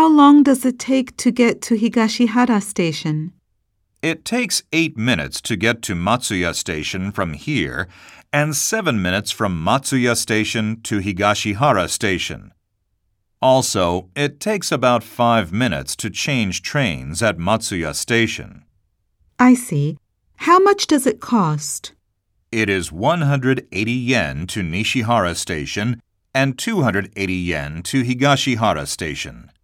How long does it take to get to Higashihara Station? It takes 8 minutes to get to Matsuya Station from here and 7 minutes from Matsuya Station to Higashihara Station. Also, it takes about 5 minutes to change trains at Matsuya Station. I see. How much does it cost? It is 180 yen to Nishihara Station and 280 yen to Higashihara Station.